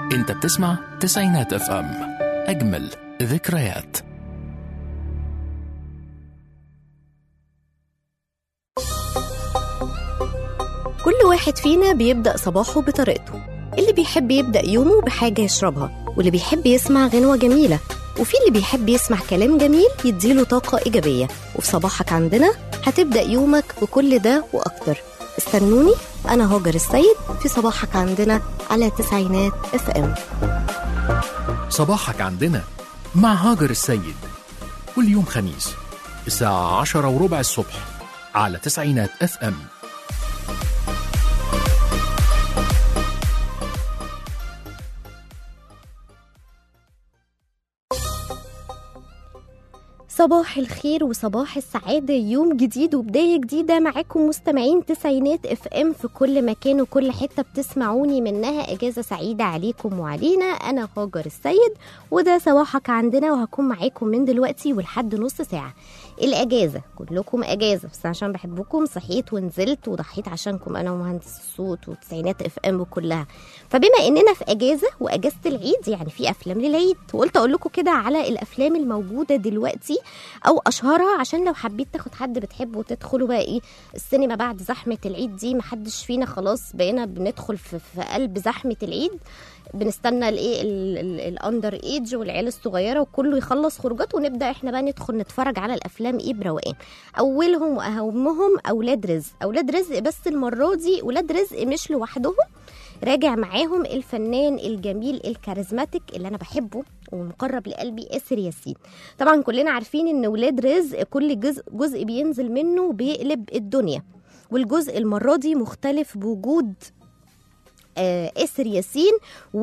انت بتسمع تسعينات اف ام، اجمل ذكريات. كل واحد فينا بيبدأ صباحه بطريقته. اللي بيحب يبدأ يومه بحاجة يشربها، واللي بيحب يسمع غنوة جميلة، وفي اللي بيحب يسمع كلام جميل يديله طاقة إيجابية. وفي صباحك عندنا هتبدأ يومك بكل ده وأكتر. استنوني، أنا هاجر السيد في صباحك عندنا على تسعينات اف ام. صباحك عندنا مع هاجر السيد، كل يوم خميس الساعة 10:15 الصبح على تسعينات اف ام. صباح الخير وصباح السعادة، يوم جديد وبداية جديدة معاكم مستمعين تسعينات اف ام في كل مكان وكل حتة بتسمعوني منها. اجازة سعيدة عليكم وعلينا. انا هاجر السيد وده صباحك عندنا، وهكون معاكم من دلوقتي ولحد نص ساعة. الاجازة كلكم اجازة، بس عشان بحبكم صحيت ونزلت وضحيت عشانكم انا ومهندس الصوت وتسعينات اف ام وكلها. فبما اننا في اجازة واجازة العيد، يعني في افلام للعيد، وقلت اقول لكم كده على الافلام الموجودة دلوقتي او اشهرها، عشان لو حبيت تاخد حد بتحبه وتدخلوا بقى ايه السينما بعد زحمه العيد دي. محدش فينا خلاص بقينا بندخل في قلب زحمه العيد، بنستنى الايه الاندر ايج والعيال الصغيره وكله يخلص خروجات ونبدا احنا بقى ندخل نتفرج على الافلام ايه بروقان. اولهم واهمهم اولاد رزق. اولاد رزق بس المره دي اولاد رزق مش لوحدهم، راجع معاهم الفنان الجميل الكاريزماتيك اللي انا بحبه ومقرب لقلبي، آسر ياسين. طبعا كلنا عارفين ان ولاد رزق كل جزء بينزل منه بيقلب الدنيا، والجزء المرة دي مختلف بوجود آسر ياسين، و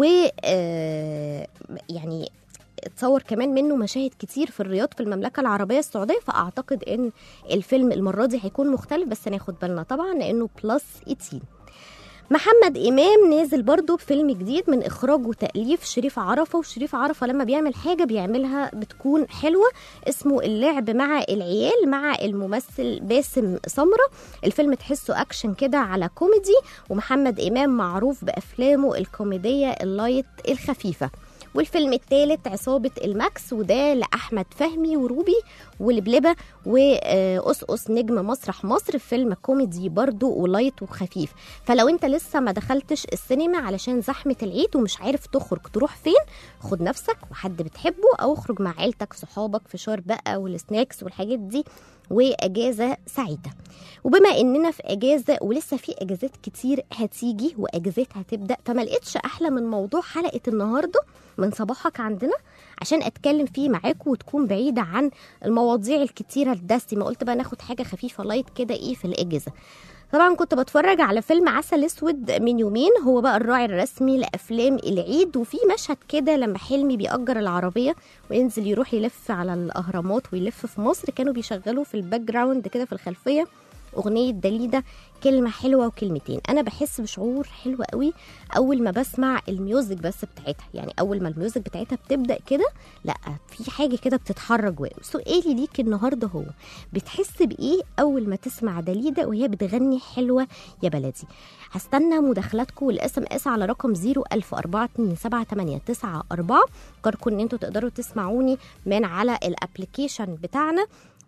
يعني اتصور كمان منه مشاهد كتير في الرياض في المملكة العربية السعودية. فأعتقد ان الفيلم المرة دي هيكون مختلف، بس ناخد بالنا طبعا لأنه بلس 18. محمد إمام نازل برضو بفيلم جديد من إخراج وتأليف شريف عرفة، وشريف عرفة لما بيعمل حاجة بيعملها بتكون حلوة. اسمه اللعب مع العيال مع الممثل باسم سمرة. الفيلم تحسه أكشن كده على كوميدي، ومحمد إمام معروف بأفلامه الكوميدية اللايت الخفيفة. والفيلم الثالث عصابة الماكس، وده لأحمد فهمي وروبي ولبلبة وأسقس نجم مسرح مصر. فيلم كوميدي برضو ولايت وخفيف. فلو انت لسه ما دخلتش السينما علشان زحمة العيد ومش عارف تخرج تروح فين، خد نفسك وحد بتحبه او اخرج مع عيلتك صحابك في شهر بقى والسناكس والحاجات دي، واجازة سعيدة. وبما اننا في اجازة ولسه في اجازات كتير هتيجي واجازات هتبدأ، فما لقيتش احلى من موضوع حلقة النهاردة من صباحك عندنا عشان اتكلم فيه معاكم وتكون بعيدة عن المواضيع الكتيرة الدسمة. قلت بقى ناخد حاجة خفيفة لايت كده ايه في الاجازة. طبعا كنت بتفرج على فيلم عسل اسود من يومين، هو بقى الراعي الرسمي لافلام العيد. وفي مشهد كده لما حلمي بيأجر العربية وينزل يروح يلف على الاهرامات ويلف في مصر، كانوا بيشغلوا في الباك جراوند كده في الخلفية أغنية داليدا، كلمة حلوة وكلمتين. أنا بحس بشعور حلو قوي أول ما بسمع الميوزك بس بتاعتها، يعني أول ما الميوزك بتاعتها بتبدأ كده، لا في حاجة كده بتتحرك جوايا. سؤالي ليك النهاردة هو بتحس بإيه أول ما تسمع داليدا وهي بتغني حلوة يا بلدي؟ هستنى مداخلاتكم والاس ام اس على رقم 01042788994. فكركم ان انتوا تقدروا تسمعوني من على الابليكيشن بتاعنا،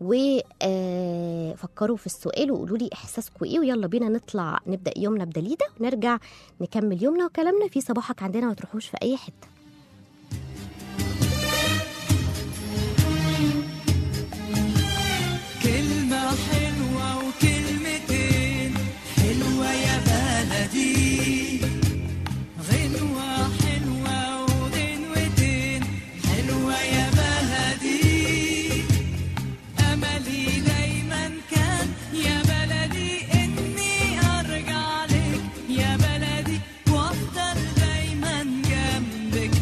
وفكروا في السؤال وقولوا لي احساسكم ايه. ويلا بينا نطلع نبدا يومنا بدليده ونرجع نكمل يومنا وكلامنا في صباحك عندنا. ما تروحوش في اي حته. كلمة حلوة وكلمتين حلوة يا بلدي، غنوة حلوة وغنوتين حلوة يا بلدي. أملي دايما كان يا بلدي إني أرجع لك يا بلدي، وأفضل دايما جنبك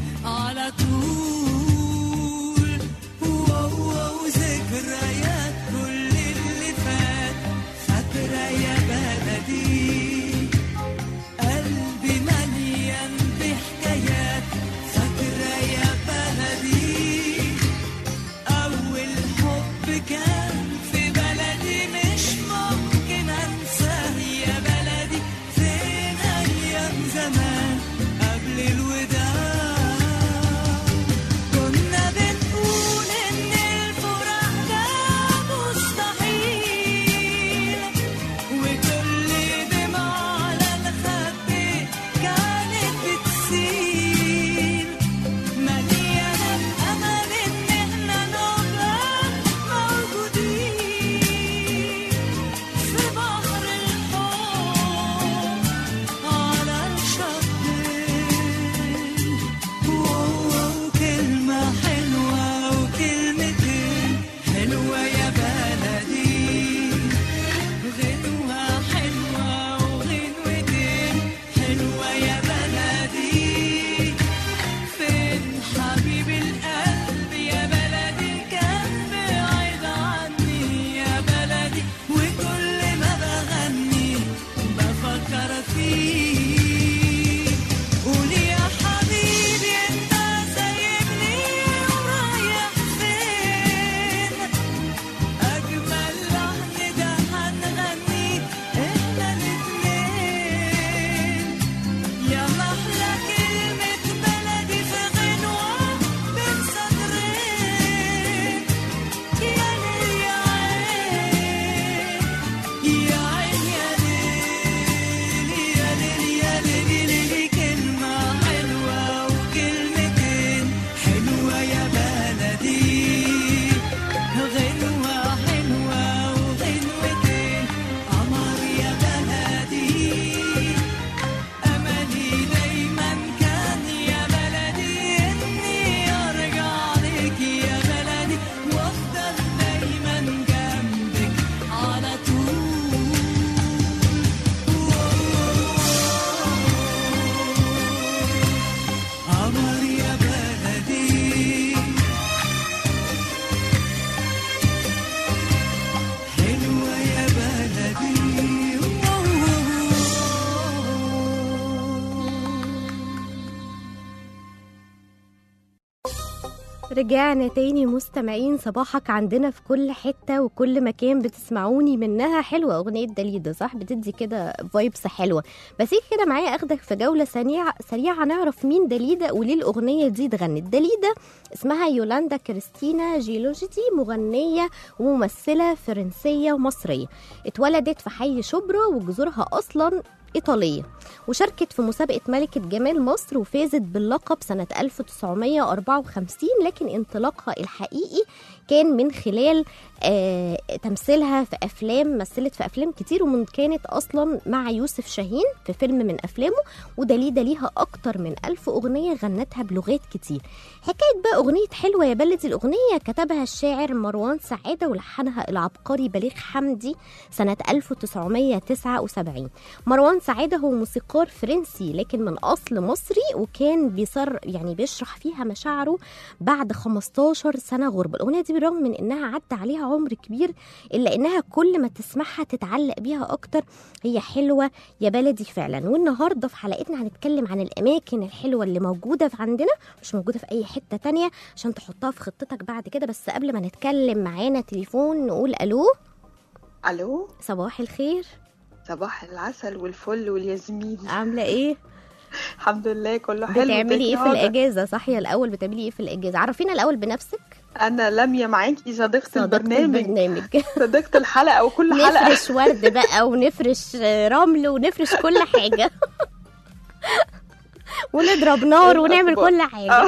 رجعنا تاني مستمعين، صباحك عندنا في كل حتة وكل مكان بتسمعوني منها. حلوة أغنية داليدا صح؟ بتدي كده فايبس حلوة. بس إيه كده معايا أخدك في جولة سريعة نعرف مين داليدا وليه الأغنية دي اتغنت. داليدا اسمها يولاندا كريستينا جيلوجيتي، مغنية وممثلة فرنسية ومصرية. اتولدت في حي شبرا وجذورها أصلا إيطالية، وشاركت في مسابقة ملكة جمال مصر وفازت باللقب سنة 1954. لكن انطلاقها الحقيقي كان من خلال تمثيلها في أفلام، مثلت في أفلام كتير، ومن كانت أصلا مع يوسف شاهين في فيلم من أفلامه. وداليدا ليها أكتر من 1000 أغنية غنتها بلغات كتير. حكاية بقى أغنية حلوة يا بلدي، الأغنية كتبها الشاعر مروان سعادة ولحنها العبقري بليغ حمدي سنة 1979. مروان سعادة هو موسيقار فرنسي لكن من أصل مصري، وكان بيشرح فيها مشاعره بعد 15 سنة غربة. الأغنية دي بالرغم من إنها عدى عليها عمر كبير إلا إنها كل ما تسمعها تتعلق بيها أكتر. هي حلوة يا بلدي فعلا. والنهاردة في حلقتنا هنتكلم عن الأماكن الحلوة اللي موجودة في عندنا، مش موجودة في أي حتة تانية، عشان تحطها في خطتك بعد كده. بس قبل ما نتكلم معانا تليفون نقول ألو. الو، صباح الخير. صباح العسل والفل والياسمين. عاملة إيه؟ الحمد لله كله حلو. بتعملي ايه في الاجازه؟ صحيه الاول، بتعملي ايه في الاجازه؟ عرفينا الاول بنفسك. انا لميا معاكي صديقه البرنامج صديقه الحلقه وكل حلقه نفرش ورد بقى ونفرش رمل ونفرش كل حاجه ونضرب نار ونعمل كل حاجه.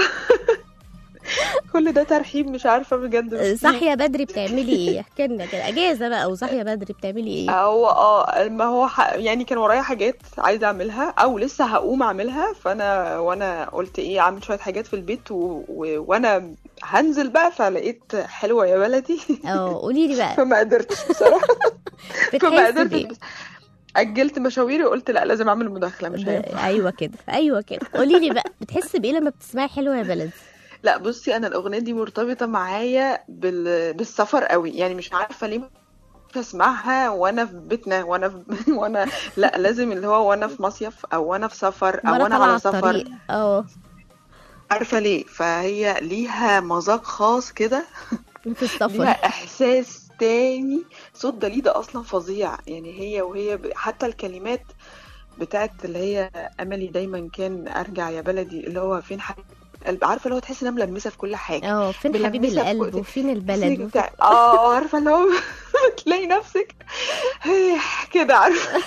كل ده ترحيب مش عارفه بجد. صاحيه بدري بتعملي ايه؟ احكي لنا كده. اجازه بقى وصاحيه بدري بتعملي ايه؟ ما هو يعني كان ورايا حاجات عايزه اعملها او لسه هقوم اعملها، وانا قلت ايه اعمل شويه حاجات في البيت وانا هنزل بقى، فلقيت حلوه يا بلدي. قولي لي بقى. فما قدرتش بصراحه. فما قدرتش، اجلت مشاويري وقلت لا لازم اعمل مداخله مش هينفع. ايوه كده. قولي لي بقى بتحسي بايه لما بتسمعي حلوه يا بلدي؟ لا بصي، انا الاغنيه دي مرتبطه معايا بالسفر قوي، يعني مش عارفه ليه اسمعها وانا في بيتنا وانا لا لازم اللي هو وانا في مصيف او وانا في سفر او وانا على سفر. عارفه ليه؟ فهي ليها مذاق خاص كده في السفر، ليها احساس تاني. صوت داليدا اصلا فظيع، يعني وهي حتى الكلمات بتاعت اللي هي املي دايما كان ارجع يا بلدي، اللي هو فين حبيب القلب، عارفه اللي هو تحس انها ملمسه في كل حاجه. فين حبيب القلب وفين البلد عارفه اللي هو تلاقي نفسك كده، عارفه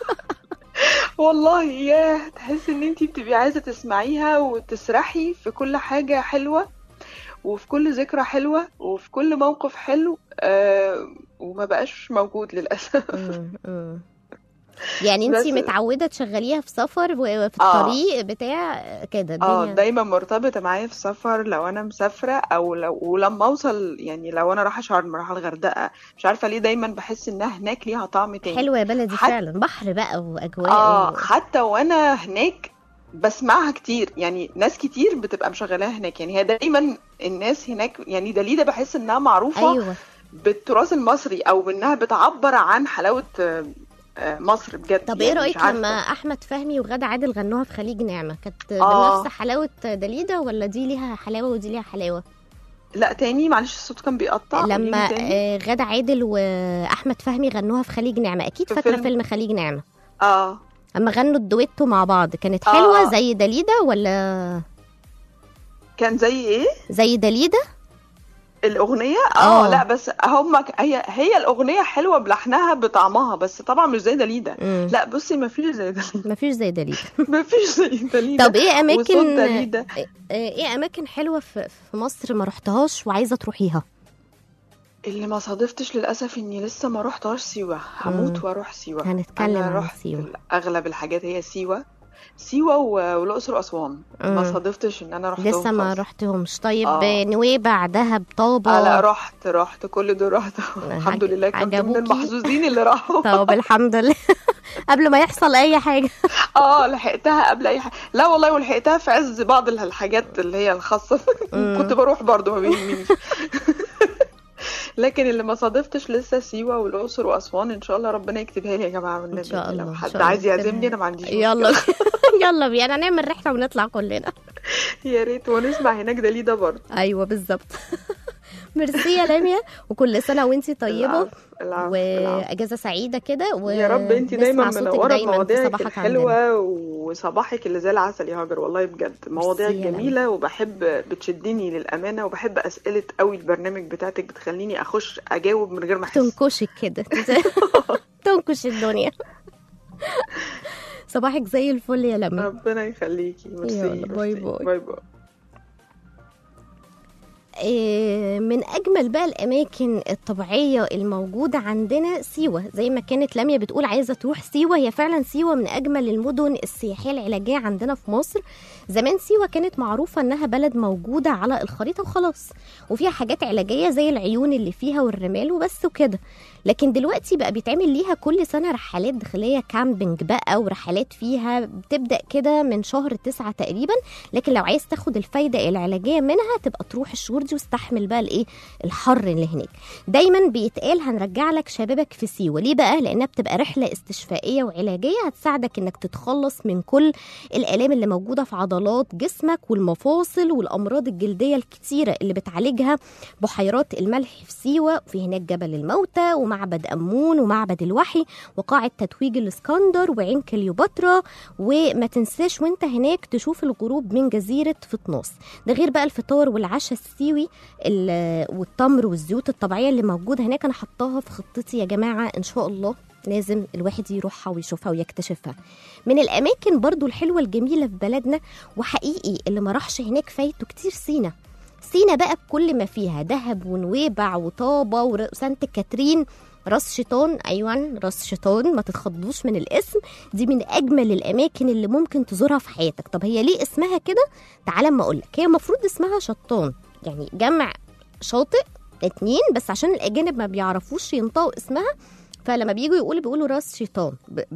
والله ياه، تحس ان انتي بتبقي عايزه تسمعيها وتسرحي في كل حاجه حلوه وفي كل ذكرى حلوه وفي كل موقف حلو، وما بقاش موجود للاسف. يعني انتي متعوده تشغليها في سفر وفي الطريق بتاع كده الدنيا؟ دايما مرتبطه معايا في سفر، لو انا مسافره او ولما اوصل، يعني لو انا رايحه شرم رايحه الغردقه، مش عارفه ليه دايما بحس انها هناك ليها طعم تاني. حلوه يا بلدي فعلا، بحر بقى واجواء حتى وانا هناك بسمعها كتير، يعني ناس كتير بتبقى مشغلاها هناك، يعني هي دايما الناس هناك، يعني داليدا بحس انها معروفه بالتراث المصري او بانها بتعبر عن حلاوه مصر بجد. طب ايه رأيك لما احمد فهمي وغادة عادل غنوها في خليج نعمة؟ كانت بنفس حلاوة داليدا ولا دي ليها حلاوة ودي ليها حلاوة؟ لا تاني معلش الصوت كان بيقطع. لما غادة عادل واحمد فهمي غنوها في خليج نعمة، اكيد فاكرة فيلم خليج نعمة. اما غنوا الدويتو مع بعض كانت حلوة زي داليدا ولا كان زي ايه؟ زي داليدا الأغنية. لا بس هي الأغنية حلوة بلحنها بطعمها، بس طبعا مش زي داليدا. لا بصي مفيش زي داليدا. طب ايه أماكن حلوة في مصر ما رحتهاش وعايزة تروحيها؟ اللي ما صادفتش للأسف اني لسه ما رحتهاش سيوة. هموت واروح سيوة. هنتكلم عن سيوة. اغلب الحاجات هي سيوة والأقصر وأسوان. ما صادفتش ان انا رحتهم لسه ما رحتهمش. طيب نويبع، دهب، طابة؟ لا رحت كل دول رحت الحمد لله، كنت من المحظوظين اللي راحوا. طب الحمد لله قبل ما يحصل اي حاجة. لحقتها قبل اي حاجة. لا والله، ولحقتها في عز بعض الحاجات اللي هي الخاصة. كنت بروح برضو ما بيهمنيش. لكن اللي ما صادفتش لسه سيوة والأقصر وأسوان. إن شاء الله ربنا يكتبها لي يا جماعة. من إن شاء الله. لو حد عايز يعزمني أنا ما عنديش يلا بينا نعمل رحلة ونطلع كلنا. يا ريت ونسمع هناك داليدا برضه. ايوه بالظبط. ميرسي يا لميا، وكل سنه وانتي طيبه العفو. واجازه سعيده كده، يا رب انت دايما ونسمع صوتك منوره دايما في بمواضيعك صباحك عندنا. الحلوه وصباحك اللي زي العسل يا هاجر، والله بجد مواضيعك ميرسي يا جميله، وبحب بتشدني للامانه، وبحب اسئله قوي البرنامج بتاعتك، بتخليني اخش اجاوب من غير ما احس. تنكشك كده تنكش الدنيا. صباحك زي الفل يا لميا. ربنا يخليكي. ميرسي. يلا، باي ميرسي. باي. باي باي. من أجمل بقى الأماكن الطبيعية الموجودة عندنا سيوة. زي ما كانت لميا بتقول عايزة تروح سيوة، هي فعلا سيوة من أجمل المدن السياحية العلاجية عندنا في مصر. زمان سيوة كانت معروفة أنها بلد موجودة على الخريطة وخلاص، وفيها حاجات علاجية زي العيون اللي فيها والرمال وبس وكده. لكن دلوقتي بقى بيتعمل ليها كل سنة رحلات داخلية، كامبينج بقى، ورحلات فيها بتبدأ كده من شهر 9 تقريبا. لكن لو عايز تاخد الفايدة العلاجية منها تبقى تروح الشهور دي واستحمل بقى الايه الحر اللي هناك. دايما بيتقال هنرجع لك شبابك في سيوة. ليه بقى؟ لأنها بتبقى رحلة استشفائية وعلاجية هتساعدك انك تتخلص من كل الآلام اللي موجودة في عضلات جسمك والمفاصل والأمراض الجلدية الكتيرة اللي بتعالجها بحيرات الملح في سيوة. وفي هناك جبل الموتى ومعبد أمون ومعبد الوحي وقاعة تتويج الإسكندر وعين كليوباترا. وما تنساش وانت هناك تشوف الغروب من جزيرة فطناس. ده غير بقى الفطار والعشاء السيوي والتمر والزيوت الطبيعية اللي موجودة هناك. أنا حطاها في خطتي يا جماعة، إن شاء الله لازم الواحد يروحها ويشوفها ويكتشفها. من الأماكن برضو الحلوة الجميلة في بلدنا، وحقيقي اللي ما راحش هناك فايته كتير، سينا. سينا بقى بكل ما فيها، دهب ونويبع وطابة وسانت كاترين، راس شيطان. أيوان راس شيطان، ما تتخضوش من الاسم. دي من أجمل الأماكن اللي ممكن تزورها في حياتك. طب هي ليه اسمها كده؟ تعال اما أقولك. هي المفروض اسمها شطان، يعني جمع شاطئ 2، بس عشان الأجانب ما بيعرفوش ينطقوا اسمها، فلما بيجوا بيقولوا راس شيطان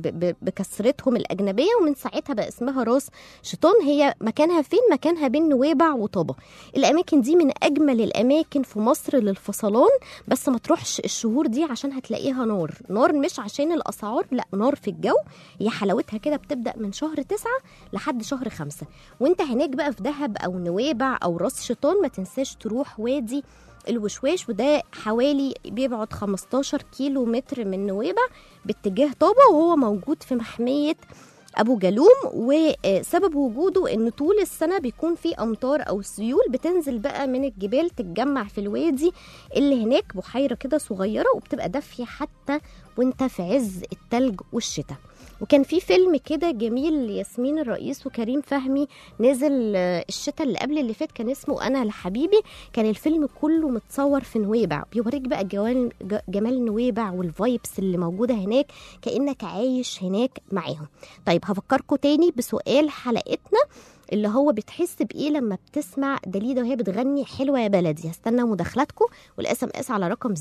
بكسرتهم الأجنبية، ومن ساعتها بقى اسمها راس شيطان. هي مكانها فين؟ مكانها بين نويبع وطابة. الأماكن دي من أجمل الأماكن في مصر للفصلان، بس ما تروحش الشهور دي عشان هتلاقيها نار مش عشان الأسعار، لا، نار في الجو. هي حلاوتها كده بتبدأ من شهر 9 لحد شهر 5. وانت هناك بقى في دهب أو نويبع أو راس شيطان ما تنساش تروح وادي الوشواش، وده حوالي بيبعد 15 كيلو متر من نويبع باتجاه طابة، وهو موجود في محمية أبو جالوم. وسبب وجوده إن طول السنة بيكون في أمطار أو سيول بتنزل بقى من الجبال تتجمع في الوادي اللي هناك. بحيرة كده صغيرة وبتبقى دافية حتى وانت في عز التلج والشتاء. وكان في فيلم كده جميل لياسمين الرئيس وكريم فهمي نزل الشتاء اللي قبل اللي فات، كان اسمه أنا لحبيبي. كان الفيلم كله متصور في نويبع، بيوريك بقى جمال نويبع والفايبس اللي موجودة هناك، كأنك عايش هناك معاهم. طيب هفكركم تاني بسؤال حلقتنا اللي هو بتحس بإيه لما بتسمع داليدا وهي بتغني حلوة يا بلدي. هستنى مداخلاتكم والSMS على رقم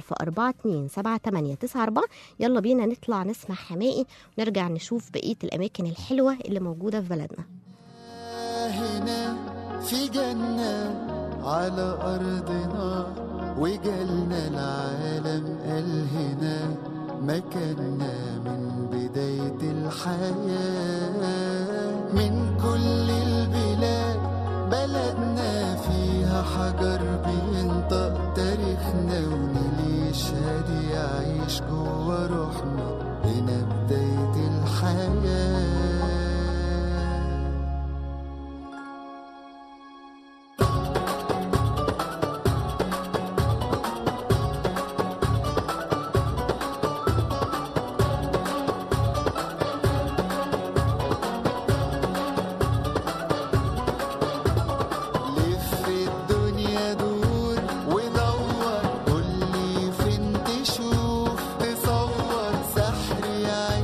010427894. يلا بينا نطلع نسمع حماقي ونرجع نشوف بقية الأماكن الحلوة اللي موجودة في بلدنا. هنا في جنة على أرضنا، وجالنا العالم قال هنا مكاننا من بداية الحياة. من كل البلاد بلدنا فيها حجر بينطق تاريخنا، ونيل يشهد يعيش جوا روحنا، هنا بداية الحياة. يا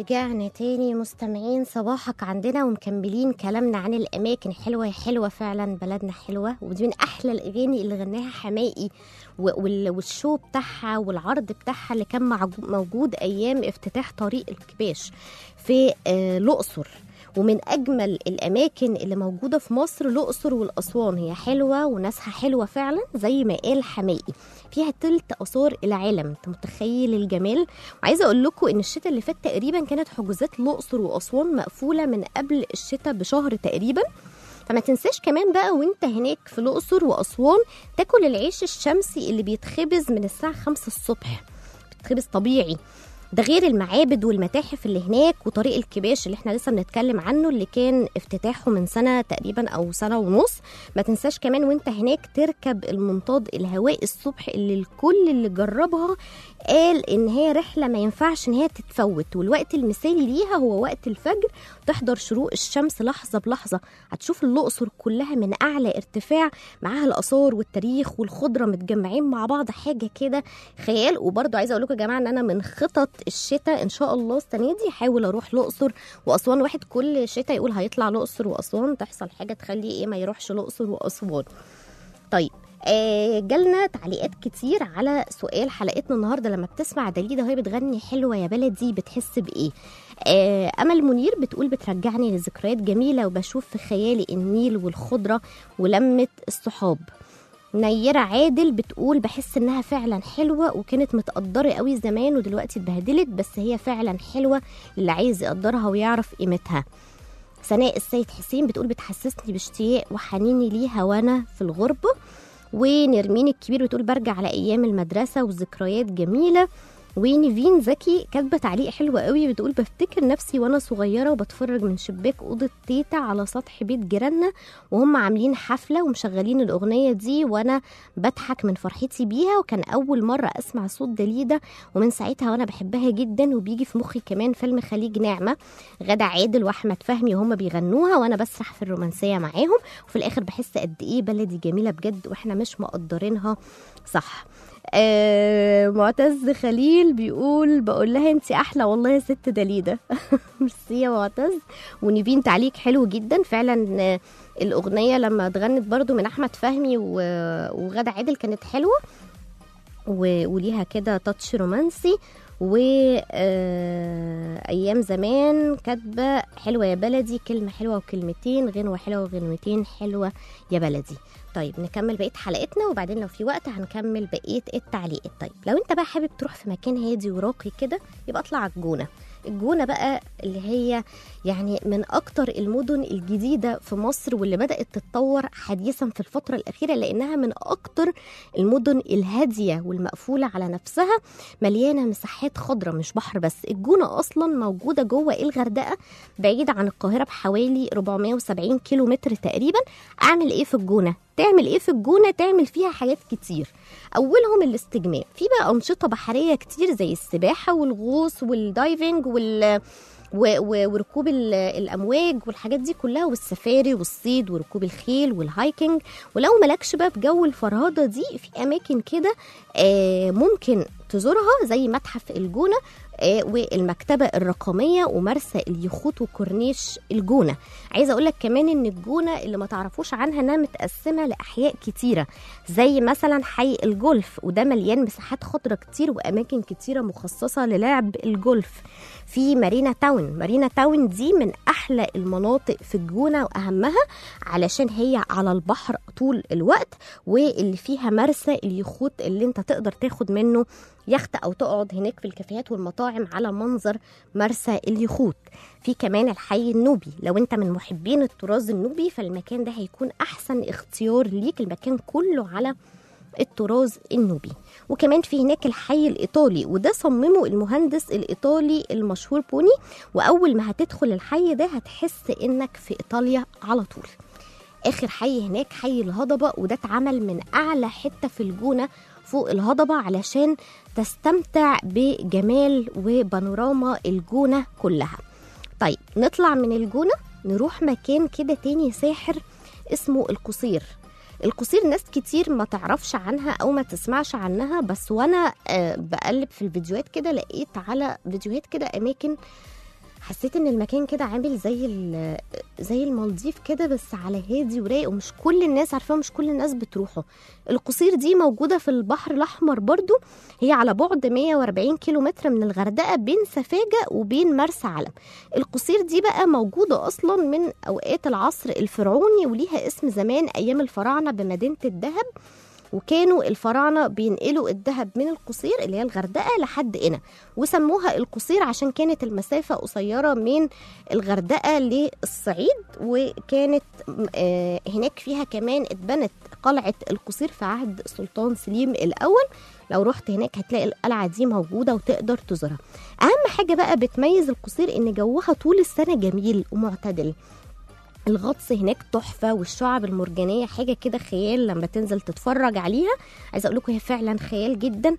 ورجعنا تاني مستمعين صباحك عندنا ومكملين كلامنا عن الأماكن. حلوة حلوة فعلا، بلدنا حلوة، ودي من أحلى الأغاني اللي غناها حماقي والشو بتاعها والعرض بتاعها اللي كان موجود أيام افتتاح طريق الكباش في الأقصر. ومن أجمل الأماكن اللي موجودة في مصر الأقصر والأسوان، هي حلوة وناسها حلوة فعلا زي ما قال حماقي، فيها تلت آثار العالم. انت متخيل الجمال؟ وعايزة أقول لكم إن الشتاء اللي فات تقريبا كانت حجوزات الأقصر وأسوان مقفولة من قبل الشتاء بشهر تقريبا. فما تنساش كمان بقى وانت هناك في الأقصر وأسوان تاكل العيش الشمسي اللي بيتخبز من الساعة 5 الصبح، بيتخبز طبيعي. ده غير المعابد والمتاحف اللي هناك وطريق الكباش اللي احنا لسه بنتكلم عنه اللي كان افتتاحه من سنة تقريبا او سنة ونص. ما تنساش كمان وانت هناك تركب المنطاد الهوائي الصبح اللي الكل اللي جربها قال ان هي رحلة ما ينفعش ان هي تتفوت، والوقت المثالي ليها هو وقت الفجر، تحضر شروق الشمس لحظة بلحظة. هتشوف الأقصر كلها من اعلى ارتفاع، معاها الآثار والتاريخ والخضرة متجمعين مع بعض، حاجة كده خيال. وبرضو عايزة اقول لكم يا جماعة ان انا من خطط الشتاء ان شاء الله السنه دي حاول اروح الاقصر واسوان. واحد كل شتاء يقول هيطلع الاقصر واسوان، تحصل حاجه تخليه ما يروحش الاقصر واسوان. طيب جالنا تعليقات كتير على سؤال حلقتنا النهارده، لما بتسمع داليدا وهي بتغني حلوه يا بلدي بتحس بايه؟ امل منير بتقول بترجعني لذكريات جميله وبشوف في خيالي النيل والخضره ولمه الصحاب. نيرة عادل بتقول بحس انها فعلا حلوة وكانت متقدرة قوي زمان ودلوقتي اتبهدلت، بس هي فعلا حلوة اللي عايز يقدرها ويعرف قيمتها. سناء السيد حسين بتقول بتحسسني باشتياق وحنيني ليها وانا في الغربة. ونرمين الكبير بتقول برجع على ايام المدرسة وذكريات جميلة. ونيفين زكي كاتبه تعليق حلو قوي بتقول بفتكر نفسي وانا صغيره وبتفرج من شباك اوضه تيتا على سطح بيت جيراننا وهم عاملين حفله ومشغلين الاغنيه دي وانا بضحك من فرحتي بيها، وكان اول مره اسمع صوت داليدا ومن ساعتها وانا بحبها جدا، وبيجي في مخي كمان فيلم خليج نعمه غادة عادل واحمد فهمي وهم بيغنوها وانا بسرح في الرومانسيه معاهم، وفي الاخر بحس قد ايه بلدي جميله بجد واحنا مش مقدرينها صح. معتز خليل بيقول بقول لها انت احلى والله يا ست داليدا. ميرسي يا معتز. ونيفين تعليق حلو جدا فعلا، الاغنيه لما اتغنت برضو من احمد فهمي وغادة عادل كانت حلوه وليها كده تاتش رومانسي. ايام زمان كاتبه حلوه يا بلدي كلمه حلوه وكلمتين، غنوه حلوه وغنوتين حلوه يا بلدي. طيب نكمل بقيه حلقتنا وبعدين لو في وقت هنكمل بقيه التعليقات. طيب لو انت بقى حابب تروح في مكان هادي وراقي كده يبقى اطلع على الجونه. الجونه بقى اللي هي يعني من اكتر المدن الجديده في مصر واللي بدات تتطور حديثا في الفتره الاخيره، لانها من اكتر المدن الهاديه والمقفوله على نفسها، مليانه مساحات خضراء مش بحر بس. الجونه اصلا موجوده جوه الغردقه بعيده عن القاهره بحوالي 470 كيلو متر تقريبا. اعمل ايه في الجونه؟ تعمل ايه في الجونه؟ تعمل فيها حاجات كتير، اولهم الاستجمام. في بقى انشطه بحريه كتير زي السباحه والغوص والدايفنج وركوب الامواج والحاجات دي كلها، والسفاري والصيد وركوب الخيل والهايكنج. ولو ملكش بقى في جو الفرهده دي، في اماكن كده ممكن تزورها زي متحف الجونه والمكتبة الرقمية ومرسى اليخوت وكورنيش الجونة. عايزة أقولك كمان إن الجونة اللي ما تعرفوش عنها إنها متقسمة لأحياء كتيرة، زي مثلا حي الجولف، وده مليان مساحات خضرة كتير وأماكن كتيرة مخصصة للعب الجولف. في مارينا تاون دي من أحلى المناطق في الجونة وأهمها علشان هي على البحر طول الوقت، واللي فيها مرسى اليخوت اللي انت تقدر تاخد منه يخت أو تقعد هناك في الكافيهات والمطاعم على منظر مرسى اليخوت. في كمان الحي النوبي، لو انت من محبين الطراز النوبي فالمكان ده هيكون أحسن اختيار ليك، المكان كله على الطراز النوبي. وكمان في هناك الحي الإيطالي، وده صممه المهندس الإيطالي المشهور بوني، وأول ما هتدخل الحي ده هتحس إنك في إيطاليا على طول. آخر حي هناك حي الهضبة، وده اتعمل من أعلى حتة في الجونة فوق الهضبة علشان تستمتع بجمال وبانوراما الجونة كلها. طيب نطلع من الجونة نروح مكان كده تاني ساحر اسمه القصير. القصير ناس كتير ما تعرفش عنها أو ما تسمعش عنها، بس وأنا بقلب في الفيديوهات كده لقيت على فيديوهات كده أماكن حسيت ان المكان كده عامل زي المالديف كده، بس على هادي ورايق، ومش كل الناس عارفاه، مش كل الناس بتروحه. القصير دي موجودة في البحر الأحمر برضو، هي على بعد 140 كيلومتر من الغردقة بين سفاجة وبين مرسى علم. القصير دي بقى موجودة أصلا من أوقات العصر الفرعوني، وليها اسم زمان أيام الفراعنة بمدينة الذهب، وكانوا الفراعنة بينقلوا الذهب من القصير اللي هي الغردقة لحد هنا، وسموها القصير عشان كانت المسافة قصيرة من الغردقة للصعيد. وكانت هناك فيها كمان اتبنت قلعة القصير في عهد السلطان سليم الأول. لو رحت هناك هتلاقي القلعة دي موجودة وتقدر تزورها. أهم حاجة بقى بتميز القصير إن جوها طول السنة جميل ومعتدل. الغطس هناك تحفة، والشعب المرجانية حاجة كده خيال لما تنزل تتفرج عليها. عايزة أقول لكم هي فعلا خيال جدا،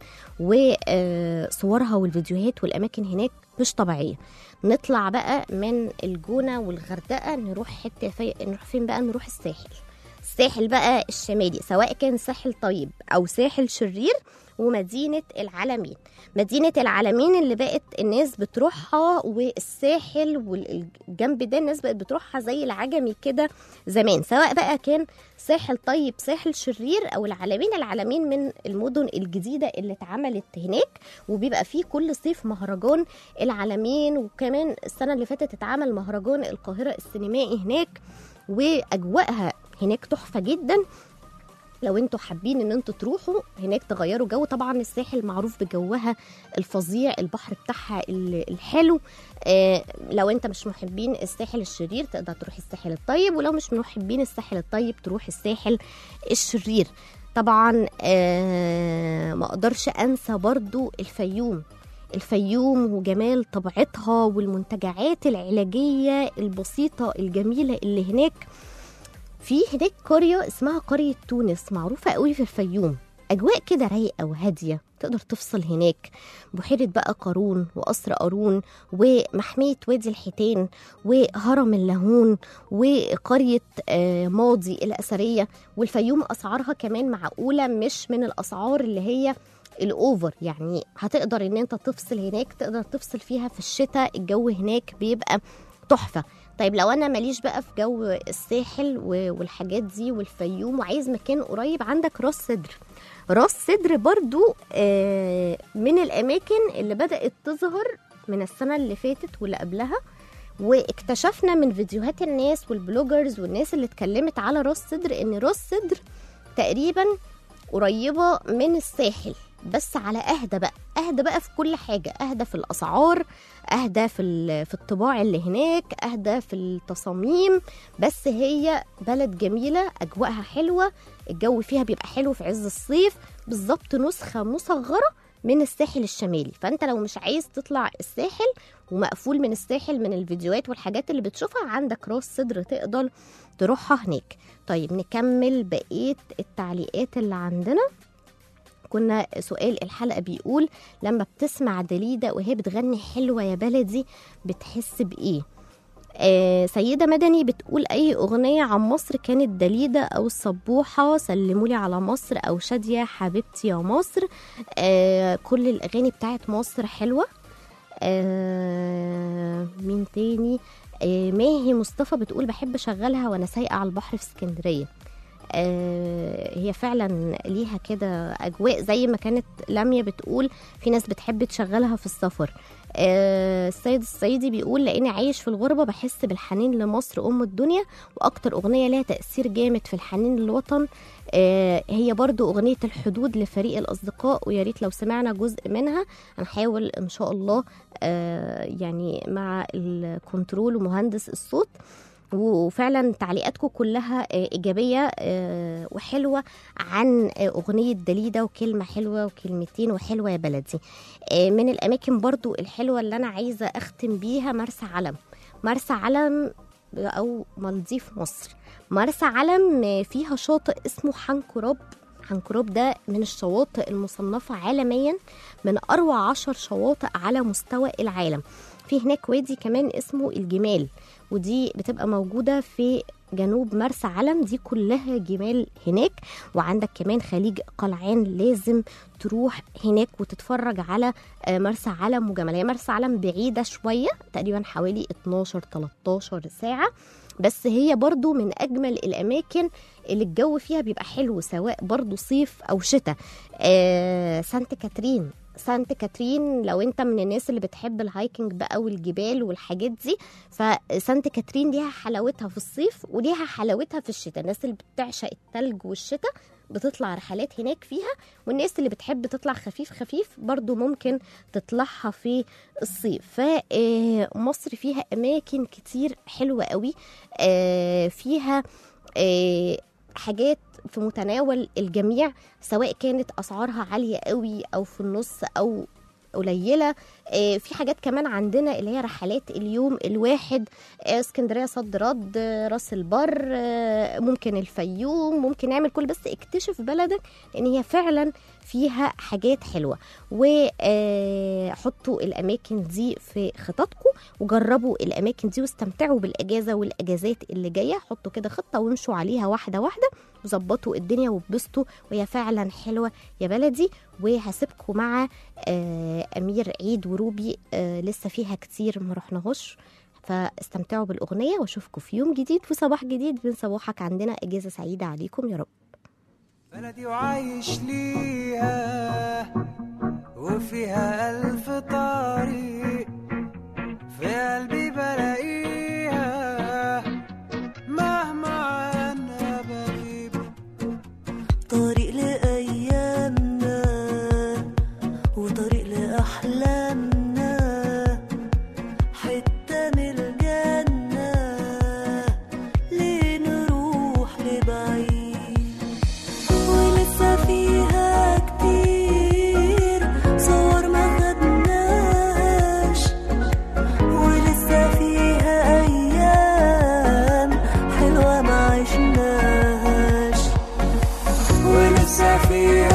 وصورها والفيديوهات والأماكن هناك مش طبيعية. نطلع بقى من الجونة والغردقة نروح نروح فين بقى؟ نروح الساحل بقى الشمالي، سواء كان ساحل طيب أو ساحل شرير. ومدينة العلمين، مدينة العلمين اللي بقت الناس بتروحها، والساحل والجنب ده الناس بقت بتروحها زي العجمي كده زمان، سواء بقى كان ساحل طيب ساحل شرير أو العلمين. العلمين من المدن الجديدة اللي اتعملت هناك، وبيبقى فيه كل صيف مهرجان العلمين، وكمان السنة اللي فاتت اتعمل مهرجان القاهرة السينمائي هناك، وأجواءها هناك تحفة جدا. لو انتوا حابين ان انتوا تروحوا هناك تغيروا جو، طبعا الساحل معروف بجوها الفظيع، البحر بتاعها الحلو. لو انت مش محبين الساحل الشرير تقدر تروح الساحل الطيب، ولو مش محبين الساحل الطيب تروح الساحل الشرير. طبعا ما اقدرش انسى برضو الفيوم وجمال طبيعتها والمنتجعات العلاجية البسيطة الجميلة اللي هناك. في هناك قرية اسمها قرية تونس، معروفة قوي في الفيوم، أجواء كده رايقة وهادية، تقدر تفصل هناك. بحيرة بقى قارون وقصر قارون ومحمية وادي الحيتان وهرم اللاهون وقرية ماضي الأثرية. والفيوم أسعارها كمان معقولة، مش من الأسعار اللي هي الأوفر، يعني هتقدر ان انت تفصل هناك، تقدر تفصل فيها في الشتاء، الجو هناك بيبقى تحفة. طيب لو انا ماليش بقى في جو الساحل والحاجات دي والفيوم وعايز مكان قريب، عندك راس سدر برضو من الاماكن اللي بدأت تظهر من السنة اللي فاتت واللي قبلها، واكتشفنا من فيديوهات الناس والبلوجرز والناس اللي اتكلمت على راس سدر ان راس سدر تقريبا قريبة من الساحل، بس على اهدى بقى في كل حاجة، اهدى في الاسعار، اهدى في الطباع اللي هناك، اهدى في التصاميم. بس هي بلد جميلة، اجواءها حلوة، الجو فيها بيبقى حلو في عز الصيف، بالظبط نسخة مصغرة من الساحل الشمالي. فانت لو مش عايز تطلع الساحل ومقفول من الساحل من الفيديوهات والحاجات اللي بتشوفها، عندك راس سدر تقدر تروحها هناك. طيب نكمل بقية التعليقات اللي عندنا. كنا سؤال الحلقة بيقول لما بتسمع دليدة وهي بتغني حلوة يا بلدي بتحس بإيه؟ سيدة مدني بتقول أي أغنية عن مصر كانت دليدة أو الصبوحة، سلمولي على مصر، أو شادية حبيبتي يا مصر. كل الأغاني بتاعت مصر حلوة. مين تاني؟ ماهي مصطفى بتقول بحب أشغلها وأنا سايقة على البحر في اسكندرية. هي فعلا ليها كده أجواء، زي ما كانت لميا بتقول في ناس بتحب تشغلها في السفر. السيد الصعيدي بيقول لأني عايش في الغربة بحس بالحنين لمصر أم الدنيا، وأكتر أغنية لها تأثير جامد في الحنين للوطن هي برضو أغنية الحدود لفريق الأصدقاء، ويا ريت لو سمعنا جزء منها هنحاول إن شاء الله يعني مع الكنترول ومهندس الصوت. وفعلا تعليقاتكم كلها إيجابية وحلوة عن أغنية دليدة، وكلمة حلوة وكلمتين وحلوة يا بلدي. من الأماكن برضو الحلوة اللي أنا عايزة أختم بيها مرسى علم أو مالديف مصر. مرسى علم فيها شاطئ اسمه حنكراب ده من الشواطئ المصنفة عالميا من أروع 10 شواطئ على مستوى العالم. في هناك وادي كمان اسمه الجمال، ودي بتبقى موجودة في جنوب مرسى علم، دي كلها جمال هناك. وعندك كمان خليج قلعان، لازم تروح هناك وتتفرج على مرسى علم وجمال. هي مرسى علم بعيدة شوية، تقريبا حوالي 12-13 ساعة، بس هي برضو من أجمل الأماكن اللي الجو فيها بيبقى حلو، سواء برضو صيف أو شتاء. سانت كاترين لو انت من الناس اللي بتحب الهايكنج بقى والجبال والحاجات دي، فسانت كاترين ليها حلاوتها في الصيف وليها حلاوتها في الشتاء. الناس اللي بتعشق التلج والشتاء بتطلع رحلات هناك فيها، والناس اللي بتحب تطلع خفيف خفيف برضو ممكن تطلعها في الصيف. فمصر فيها أماكن كتير حلوة قوي، فيها حاجات في متناول الجميع، سواء كانت أسعارها عالية قوي أو في النص أو قليلة. في حاجات كمان عندنا اللي هي رحلات اليوم الواحد، اسكندرية صد رد، راس البر، ممكن الفيوم، ممكن نعمل كل، بس اكتشف بلدك لأن هي فعلا فيها حاجات حلوة. وحطوا الأماكن دي في خططكم وجربوا الأماكن دي واستمتعوا بالأجازة والأجازات اللي جاية. حطوا كده خطة وامشوا عليها واحدة واحدة وظبطوا الدنيا وبسطوا، وهي فعلا حلوة يا بلدي. وهسيبكم مع أمير عيد وروبي، لسه فيها كتير ما رحناهوش، فاستمتعوا بالأغنية واشوفكم في يوم جديد وصباح جديد من صباحك. عندنا أجازة سعيدة عليكم يا رب. بلدي وعايش ليها وفيها ألف طريق، في قلبي بلاقيها مهما عنها بغيب. طريق لأيامنا وطريق لأحلامنا، حتة من الجنة ليه نروح لبعيد. ولسه فيها كتير صور ما خدناش، ولسه فيها أيام حلوة ما عشناش، ولسه فيها